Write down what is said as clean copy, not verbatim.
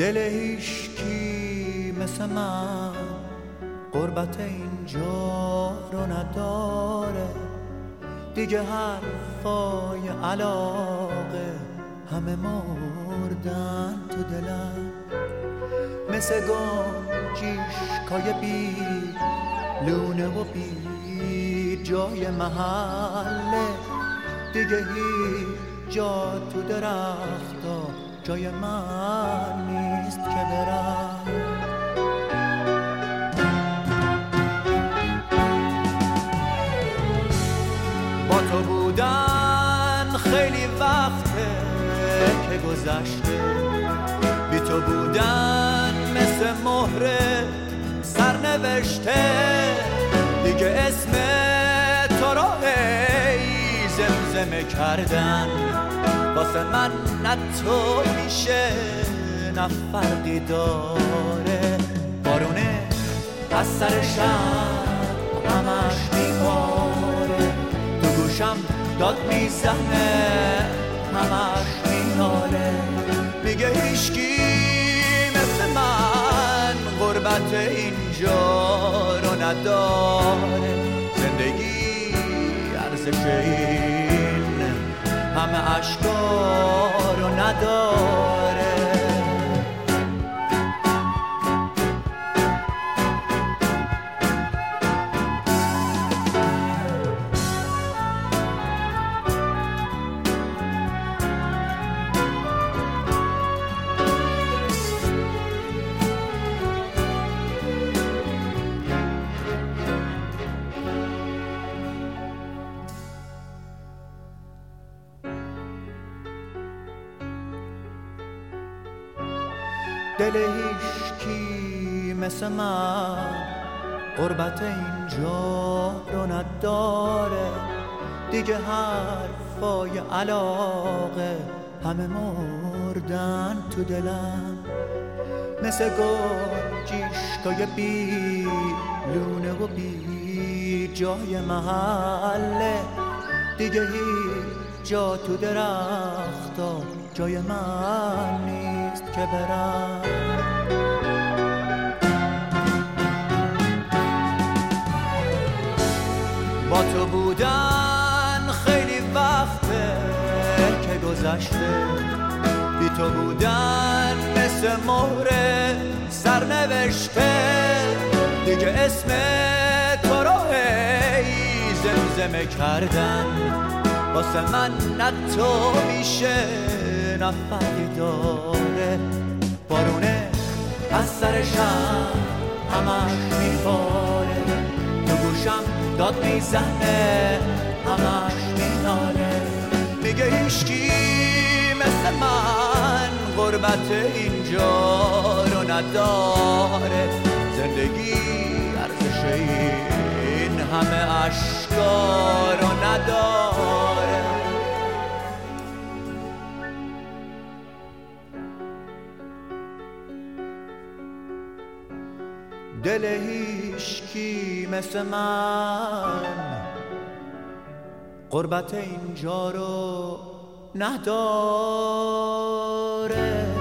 دل هیشکی مثل من غربت اینجا رو نداره، دیگه حرفای علاقه همه مردن تو دلم، مثل گنجیشکای بی لونه و بی جای محله، دیگه هیچ جا تو درختا جای من نیست که برم. با تو بودن خیلی وقته که گذشته، بی تو بودن مثل مهر سرنوشته، دیگه اسم تو رو ای زمزمه کردن واسه من نه تو میشه نه فرقی داره. بارونه از سر شب همش میباره، تو گوشم داد میزنه همش میناله، میگه هیشکی مثل من غربت اینجا رو نداره، زندگی ارزش این همه عشقا رو نداره. دل هیشکی مثل من غربت اینجا رو نداره، دیگه حرفای علاقه همه مردن تو دلم، مثل گنجیشکای بی لونه و بی جای محله، دیگه هیچ جا تو درختا جای من نیست که برم. با تو بودن خیلی وقته که گذشته، بی تو بودن مثل مهر سرنوشته، دیگه اسم تو رو ای زمزمه کردن واسه من نه تو میشه نه فرقی داره. بارونه از سر شب همش میباره، تو گوشم داد میزنه همش میناله، میگه هیشکی مثل من غربت اینجا رو نداره، زندگی ارزش این همه عشقا رو نداره. دل هیشکی مثل من غربت اینجا رو نداره.